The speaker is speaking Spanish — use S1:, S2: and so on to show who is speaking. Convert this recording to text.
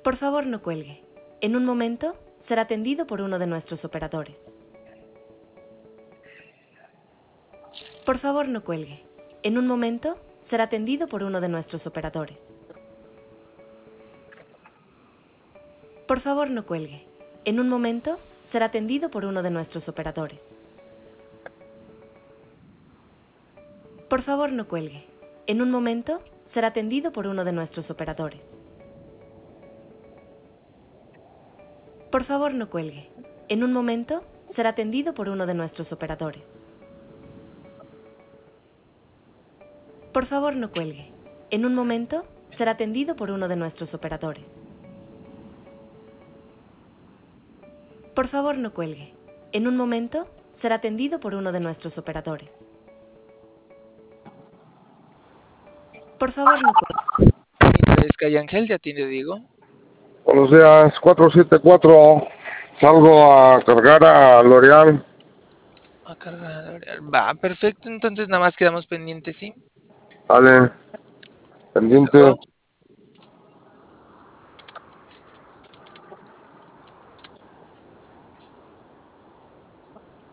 S1: Por favor, no cuelgue. En un momento será atendido por uno de nuestros operadores. Por favor, no cuelgue. En un momento será atendido por uno de nuestros operadores. Por favor, no cuelgue. En un momento será atendido por uno de nuestros operadores. Por favor, no cuelgue. En un momento será atendido por uno de nuestros operadores. Por favor, no cuelgue. En un momento será atendido por uno de nuestros operadores. Por favor, no cuelgue. En un momento será atendido por uno de nuestros operadores. Por favor, no cuelgue. En un momento será atendido por uno de nuestros operadores. Por favor, no cuelgue.
S2: Sky Ángel, ¿te atiende Diego?
S3: Buenos días, 474. Salgo a cargar a L'Oreal.
S2: A cargar. Va, perfecto. Entonces nada más quedamos pendientes, ¿sí?
S3: Vale, pendiente.